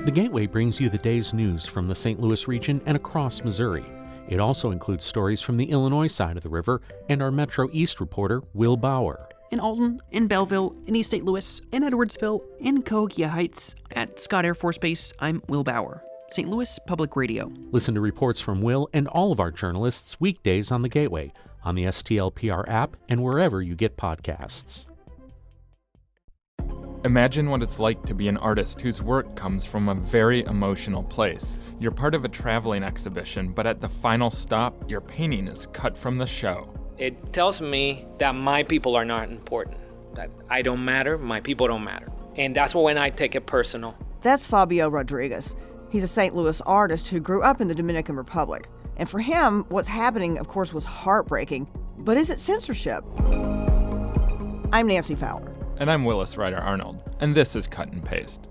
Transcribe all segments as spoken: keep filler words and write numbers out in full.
The Gateway brings you the day's news from the Saint Louis region and across Missouri. It also includes stories from the Illinois side of the river and our Metro East reporter, Will Bauer. In Alton, in Belleville, in East Saint Louis, in Edwardsville, in Cahokia Heights, at Scott Air Force Base, I'm Will Bauer. Saint Louis Public Radio. Listen to reports from Will and all of our journalists weekdays on the Gateway, on the S T L P R app, and wherever you get podcasts. Imagine what it's like to be an artist whose work comes from a very emotional place. You're part of a traveling exhibition, but at the final stop, your painting is cut from the show. It tells me that my people are not important, that I don't matter, my people don't matter. And that's when I take it personal. That's Fabio Rodriguez. He's a Saint Louis artist who grew up in the Dominican Republic. And for him, what's happening, of course, was heartbreaking. But is it censorship? I'm Nancy Fowler. And I'm Willis Ryder Arnold, and this is Cut and Paste.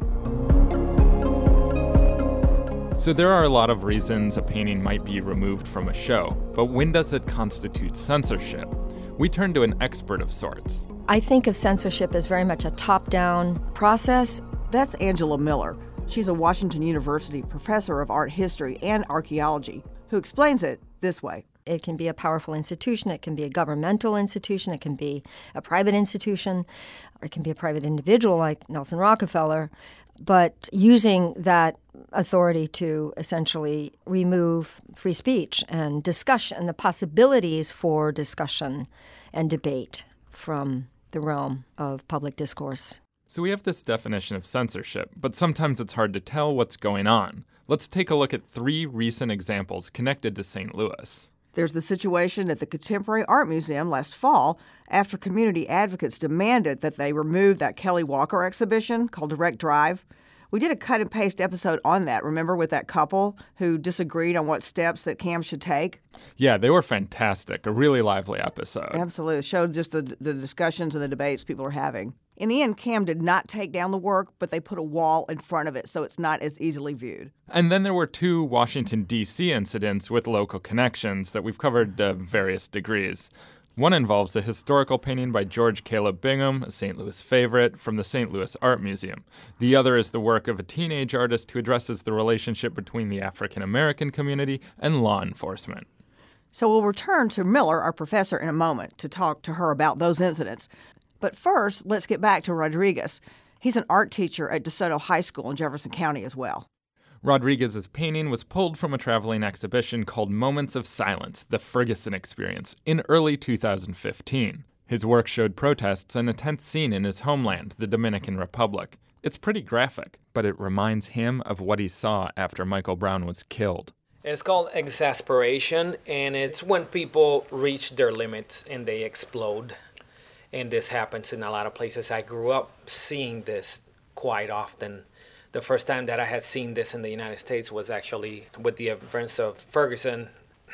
So there are a lot of reasons a painting might be removed from a show, but when does it constitute censorship? We turn to an expert of sorts. I think of censorship as very much a top-down process. That's Angela Miller. She's a Washington University professor of art history and archaeology who explains it this way. It can be a powerful institution, it can be a governmental institution, it can be a private institution, or it can be a private individual like Nelson Rockefeller, but using that authority to essentially remove free speech and discussion and the possibilities for discussion and debate from the realm of public discourse. So we have this definition of censorship, but sometimes it's hard to tell what's going on. Let's take a look at three recent examples connected to Saint Louis. There's the situation at the Contemporary Art Museum last fall after community advocates demanded that they remove that Kelly Walker exhibition called Direct Drive. We did a cut and paste episode on that, remember, with that couple who disagreed on what steps that CAM should take? Yeah, they were fantastic. A really lively episode. Absolutely. It showed just the, the discussions and the debates people are having. In the end, CAM did not take down the work, but they put a wall in front of it so it's not as easily viewed. And then there were two Washington, D C incidents with local connections that we've covered to various degrees. One involves a historical painting by George Caleb Bingham, a Saint Louis favorite, from the Saint Louis Art Museum. The other is the work of a teenage artist who addresses the relationship between the African-American community and law enforcement. So we'll return to Miller, our professor, in a moment to talk to her about those incidents. But first, let's get back to Rodriguez. He's an art teacher at DeSoto High School in Jefferson County as well. Rodriguez's painting was pulled from a traveling exhibition called Moments of Silence, The Ferguson Experience, in early two thousand fifteen. His work showed protests and a tense scene in his homeland, the Dominican Republic. It's pretty graphic, but it reminds him of what he saw after Michael Brown was killed. It's called exasperation, and it's when people reach their limits and they explode. And this happens in a lot of places. I grew up seeing this quite often. The first time that I had seen this in the United States was actually with the events of Ferguson.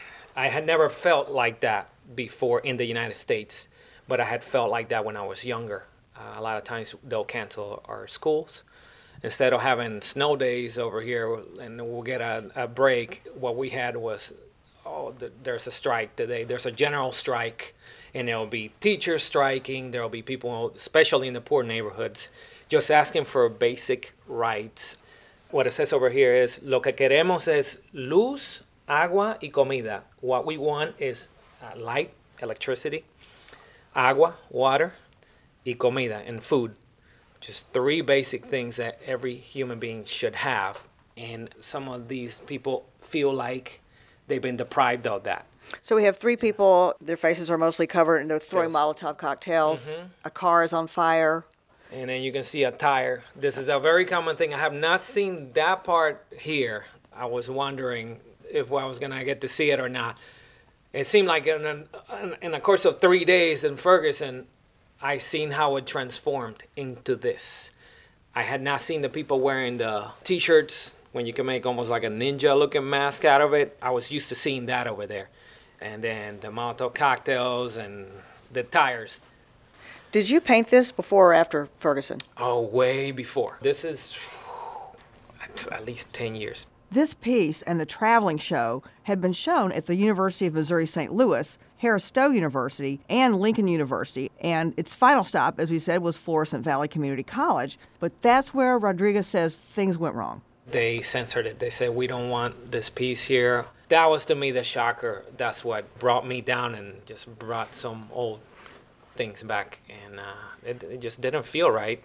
I had never felt like that before in the United States, but I had felt like that when I was younger. Uh, a lot of times they'll cancel our schools. Instead of having snow days over here and we'll get a, a break, what we had was, oh, th- there's a strike today. There's a general strike, and there'll be teachers striking. There'll be people, especially in the poor neighborhoods, just asking for basic rights. What it says over here is, lo que queremos es luz, agua y comida. What we want is uh, light, electricity, agua, water, y comida, and food. Just three basic things that every human being should have. And some of these people feel like they've been deprived of that. So we have three people, their faces are mostly covered, and they're throwing Yes. Molotov cocktails. Mhm. A car is on fire. And then you can see a tire. This is a very common thing. I have not seen that part here. I was wondering if I was going to get to see it or not. It seemed like in, a, in the course of three days in Ferguson, I seen how it transformed into this. I had not seen the people wearing the T-shirts when you can make almost like a ninja-looking mask out of it. I was used to seeing that over there. And then the Molotov cocktails and the tires. Did you paint this before or after Ferguson? Oh, way before. This is at least ten years. This piece and the traveling show had been shown at the University of Missouri Saint Louis, Harris Stowe University, and Lincoln University, and its final stop, as we said, was Florissant Valley Community College. But that's where Rodriguez says things went wrong. They censored it. They said, we don't want this piece here. That was to me the shocker. That's what brought me down and just brought some old things back. And uh, it, it just didn't feel right.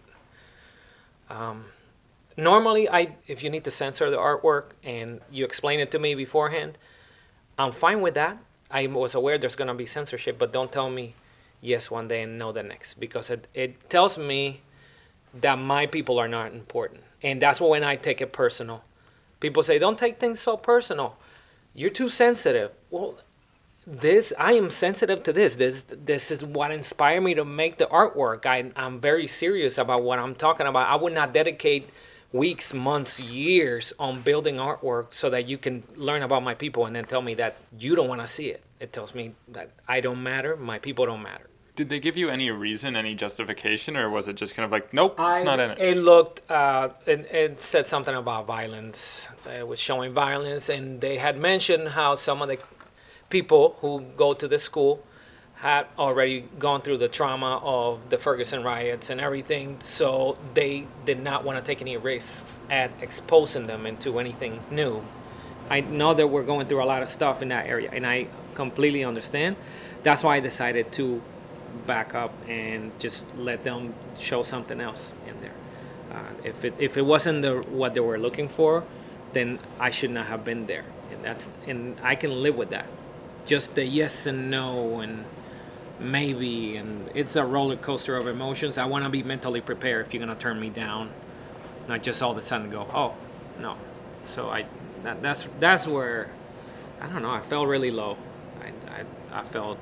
Um, normally, I if you need to censor the artwork and you explain it to me beforehand, I'm fine with that. I was aware there's going to be censorship, but don't tell me yes one day and no the next, because it, it tells me that my people are not important. And that's when I take it personal. People say, don't take things so personal. You're too sensitive. Well, this, I am sensitive to this. This this is what inspired me to make the artwork. I, I'm very serious about what I'm talking about. I would not dedicate weeks, months, years on building artwork so that you can learn about my people and then tell me that you don't want to see it. It tells me that I don't matter, my people don't matter. Did they give you any reason, any justification, or was it just kind of like, nope, it's I, not in it? It looked, uh, it, it said something about violence. It was showing violence, and they had mentioned how some of the people who go to the school had already gone through the trauma of the Ferguson riots and everything, so they did not want to take any risks at exposing them into anything new. I know that we're going through a lot of stuff in that area, and I completely understand. That's why I decided to back up and just let them show something else in there. Uh, if it if it wasn't the what they were looking for, then I should not have been there, and that's and I can live with that. Just the yes and no and maybe, and it's a roller coaster of emotions. I want to be mentally prepared if you're gonna turn me down, not just all of a sudden go, oh no. So I that, that's that's where I don't know. I felt really low. I I, I felt.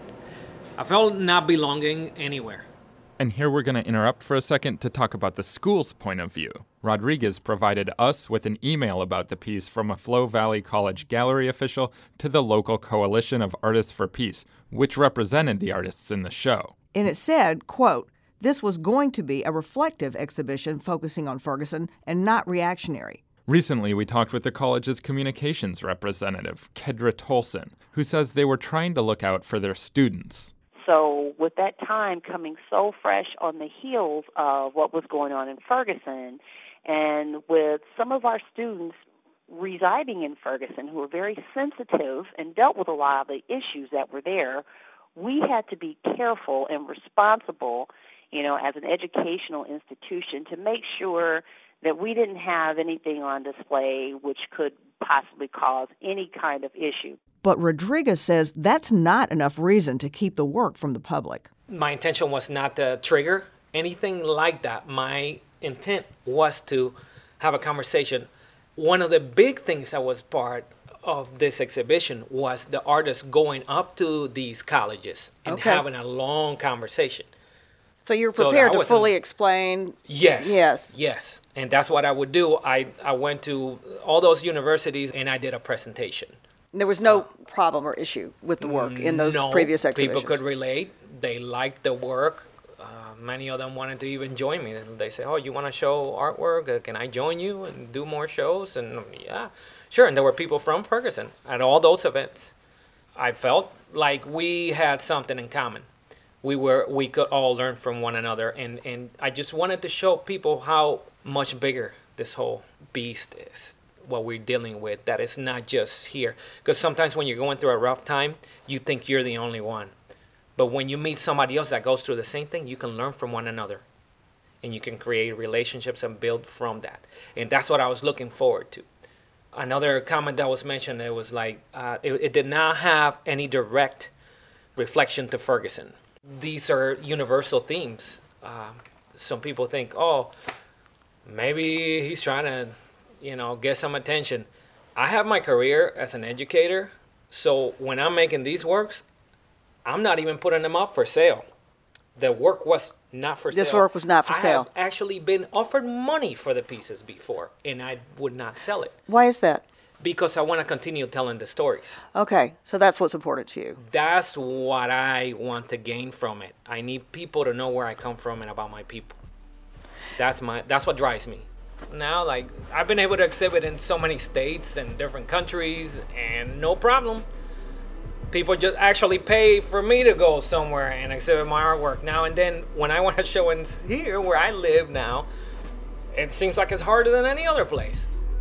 I felt not belonging anywhere. And here we're going to interrupt for a second to talk about the school's point of view. Rodriguez provided us with an email about the piece from a Flo Valley College gallery official to the local Coalition of Artists for Peace, which represented the artists in the show. And it said, quote, this was going to be a reflective exhibition focusing on Ferguson and not reactionary. Recently, we talked with the college's communications representative, Kedra Tolson, who says they were trying to look out for their students. So with that time coming so fresh on the heels of what was going on in Ferguson, and with some of our students residing in Ferguson who were very sensitive and dealt with a lot of the issues that were there, we had to be careful and responsible, you know, as an educational institution to make sure that we didn't have anything on display which could possibly cause any kind of issue. But Rodriguez says that's not enough reason to keep the work from the public. My intention was not to trigger anything like that. My intent was to have a conversation. One of the big things that was part of this exhibition was the artists going up to these colleges and okay. having a long conversation. So you're So prepared that to wasn't- fully explain? Yes. Yes. Yes. And that's what I would do. I, I went to all those universities and I did a presentation. There was no problem or issue with the work in those no, previous exhibitions? People could relate. They liked the work. Uh, many of them wanted to even join me. And they say, oh, you want to show artwork? Uh, can I join you and do more shows? And yeah, sure. And there were people from Ferguson at all those events. I felt like we had something in common. We were we could all learn from one another. And, and I just wanted to show people how much bigger this whole beast is, what we're dealing with, that it's not just here. Because sometimes when you're going through a rough time, you think you're the only one. But when you meet somebody else that goes through the same thing, you can learn from one another. And you can create relationships and build from that. And that's what I was looking forward to. Another comment that was mentioned, it was like, uh, it, it did not have any direct reflection to Ferguson. These are universal themes. Uh, some people think, oh, maybe he's trying to, you know, get some attention. I have my career as an educator, so when I'm making these works, I'm not even putting them up for sale. The work was not for This sale. work was not for I sale. have actually been offered money for the pieces before, and I would not sell it Why is that? because I want to continue telling the stories. Okay, so that's what's important to you. That's what I want to gain from it. I need people to know where I come from and about my people. That's my. That's what drives me. Now, like, I've been able to exhibit in so many states and different countries, and no problem. People just actually pay for me to go somewhere and exhibit my artwork. Now and then, when I want to show in here where I live now, it seems like it's harder than any other place.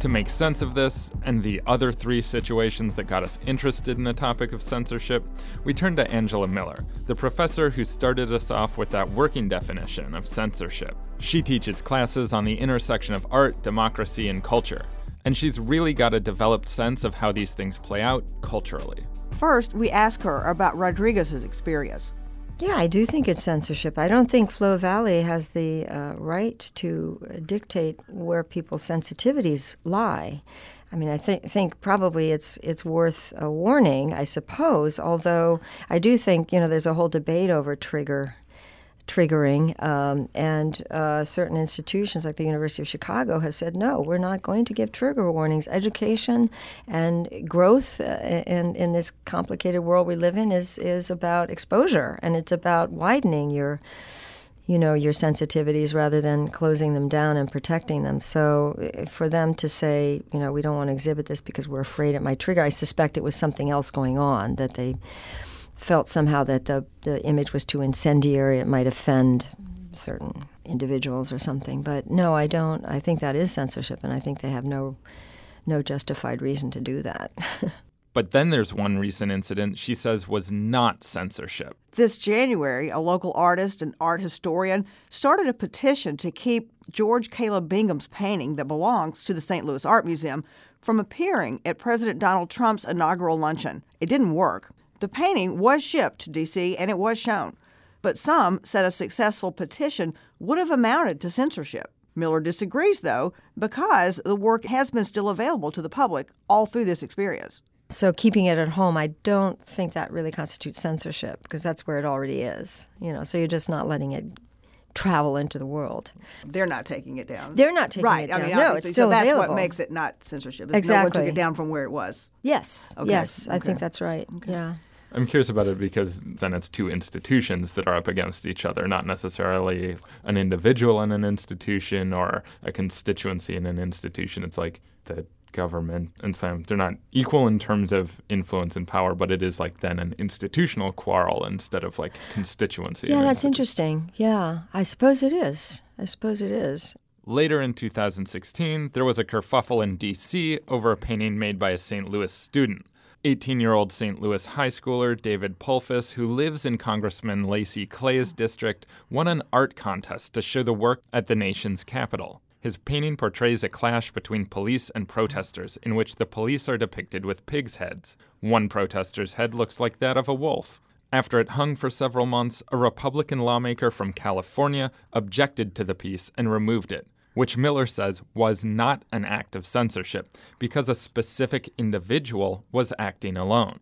To make sense of this and the other three situations that got us interested in the topic of censorship, we turned to Angela Miller, the professor who started us off with that working definition of censorship. She teaches classes on the intersection of art, democracy, and culture, and she's really got a developed sense of how these things play out culturally. First, we ask her about Rodriguez's experience. Yeah, I do think it's censorship. I don't think Flo Valley has the uh, right to dictate where people's sensitivities lie. I mean, I think think probably it's it's worth a warning, I suppose, although I do think, you know, there's a whole debate over trigger triggering, um, and uh, certain institutions like the University of Chicago have said, no, we're not going to give trigger warnings. Education and growth uh, in, in this complicated world we live in is, is about exposure, and it's about widening your, you know, your sensitivities rather than closing them down and protecting them. So for them to say, you know, we don't want to exhibit this because we're afraid it might trigger, I suspect it was something else going on, that they felt somehow that the, the image was too incendiary, it might offend certain individuals or something. But no, I don't. I think that is censorship, and I think they have no no justified reason to do that. But then there's one recent incident she says was not censorship. This January, a local artist and art historian started a petition to keep George Caleb Bingham's painting that belongs to the Saint Louis Art Museum from appearing at President Donald Trump's inaugural luncheon. It didn't work. The painting was shipped to D C and it was shown, but some said a successful petition would have amounted to censorship. Miller disagrees, though, because the work has been still available to the public all through this experience. So keeping it at home, I don't think that really constitutes censorship, because that's where it already is. You know, so you're just not letting it travel into the world. They're not taking it down. They're not taking right. it down. I mean, no, it's still so that's available. What makes it not censorship. Is exactly. No one took it down from where it was. Yes. Okay. Yes, okay. I think that's right. Okay. Yeah. I'm curious about it because then it's two institutions that are up against each other, not necessarily an individual in an institution or a constituency in an institution. It's like the government and so they're not equal in terms of influence and power, but it is like then an institutional quarrel instead of like constituency. Yeah, that's interesting. Yeah, I suppose it is. I suppose it is. Later in two thousand sixteen, there was a kerfuffle in D C over a painting made by a Saint Louis student. eighteen-year-old Saint Louis high schooler David Pulfis, who lives in Congressman Lacy Clay's district, won an art contest to show the work at the nation's capital. His painting portrays a clash between police and protesters, in which the police are depicted with pigs' heads. One protester's head looks like that of a wolf. After it hung for several months, a Republican lawmaker from California objected to the piece and removed it, which Miller says was not an act of censorship because a specific individual was acting alone.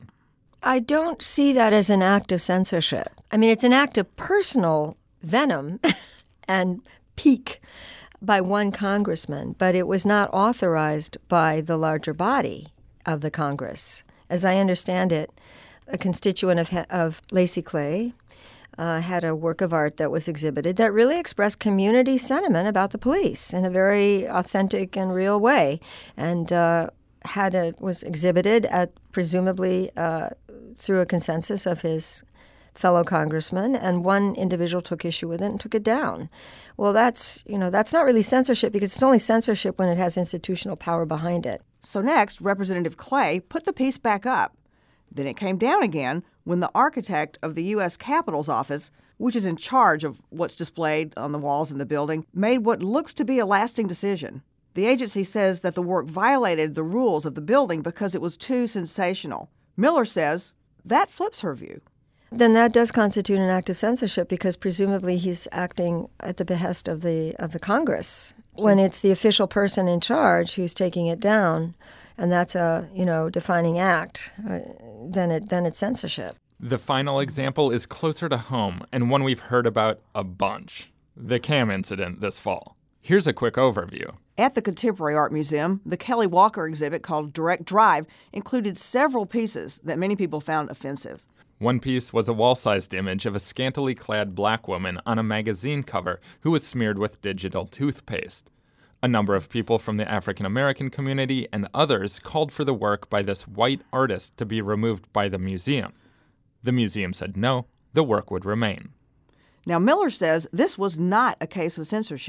I don't see that as an act of censorship. I mean, it's an act of personal venom and pique by one congressman, but it was not authorized by the larger body of the Congress. As I understand it, a constituent of, of Lacy Clay uh, had a work of art that was exhibited that really expressed community sentiment about the police in a very authentic and real way, and uh, had a, was exhibited at presumably uh, through a consensus of his fellow congressmen, and one individual took issue with it and took it down. Well, that's, you know, that's not really censorship, because it's only censorship when it has institutional power behind it. So next, Representative Clay put the piece back up. Then it came down again when the architect of the U S Capitol's office, which is in charge of what's displayed on the walls in the building, made what looks to be a lasting decision. The agency says that the work violated the rules of the building because it was too sensational. Miller says that flips her view. Then that does constitute an act of censorship, because presumably he's acting at the behest of the of the Congress. When it's the official person in charge who's taking it down, and that's a, you know, defining act, uh, then it then it's censorship. The final example is closer to home, and one we've heard about a bunch: the Cam incident this fall. Here's a quick overview. At the Contemporary Art Museum, the Kelly Walker exhibit called Direct Drive included several pieces that many people found offensive. One piece was a wall-sized image of a scantily clad black woman on a magazine cover who was smeared with digital toothpaste. A number of people from the African-American community and others called for the work by this white artist to be removed by the museum. The museum said no, the work would remain. Now, Miller says this was not a case of censorship.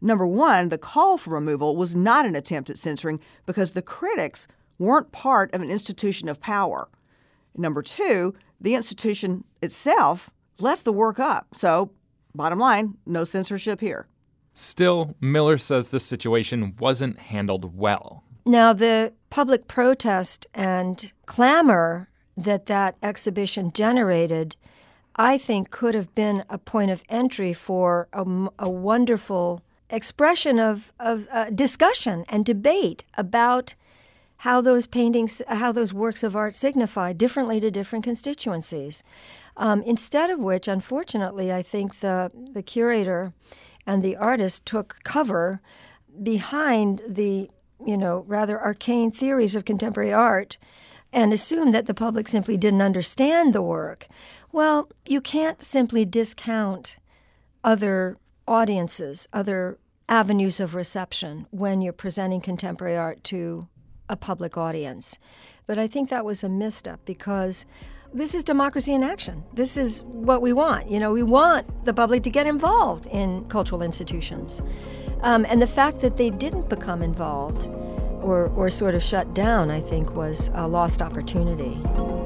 Number one, the call for removal was not an attempt at censoring because the critics weren't part of an institution of power. Number two, the institution itself left the work up. So, bottom line, no censorship here. Still, Miller says the situation wasn't handled well. Now, the public protest and clamor that that exhibition generated, I think, could have been a point of entry for a, a wonderful expression of, of uh, discussion and debate about how those paintings, how those works of art signify differently to different constituencies. Um, instead of which, unfortunately, I think the, the curator and the artist took cover behind the, you know, rather arcane theories of contemporary art and assumed that the public simply didn't understand the work. Well, you can't simply discount other audiences, other avenues of reception when you're presenting contemporary art to a public audience. But I think that was a misstep because this is democracy in action. This is what we want. You know, we want the public to get involved in cultural institutions. Um, and the fact that they didn't become involved or, or sort of shut down, I think, was a lost opportunity.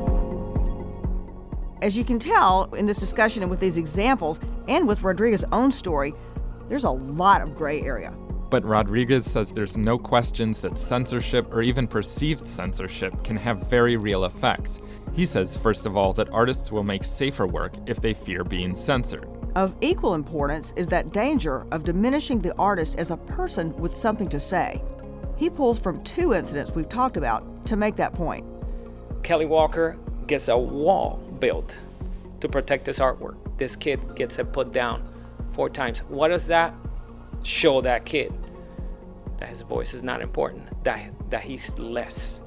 As you can tell in this discussion and with these examples and with Rodriguez's own story, there's a lot of gray area. But Rodriguez says there's no questions that censorship or even perceived censorship can have very real effects. He says, first of all, that artists will make safer work if they fear being censored. Of equal importance is that danger of diminishing the artist as a person with something to say. He pulls from two incidents we've talked about to make that point. Kelly Walker gets a wall built to protect his artwork. This kid gets it put down four times. What does that show that kid? That his voice is not important, that, that he's less.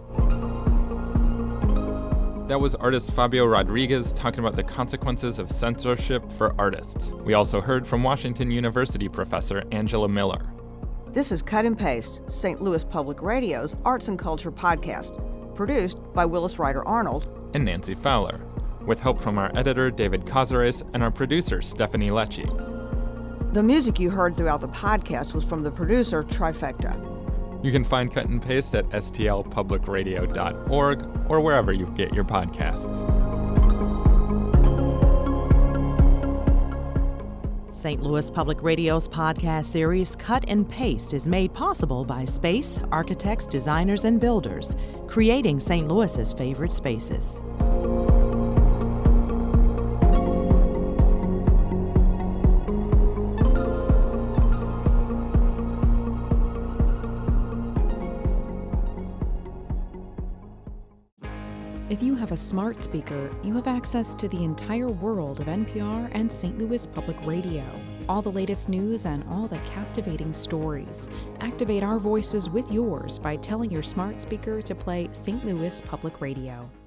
That was artist Fabio Rodriguez talking about the consequences of censorship for artists. We also heard from Washington University professor Angela Miller. This is Cut and Paste, Saint Louis Public Radio's Arts and Culture podcast, produced by Willis Ryder Arnold and Nancy Fowler, with help from our editor David Cazares and our producer Stephanie Lecce. The music you heard throughout the podcast was from the producer Trifecta. You can find Cut and Paste at s t l public radio dot org or wherever you get your podcasts. Saint Louis Public Radio's podcast series Cut and Paste is made possible by Space, architects, designers, and builders, creating Saint Louis's favorite spaces. If you have a smart speaker, you have access to the entire world of N P R and Saint Louis Public Radio. All the latest news and all the captivating stories. Activate our voices with yours by telling your smart speaker to play Saint Louis Public Radio.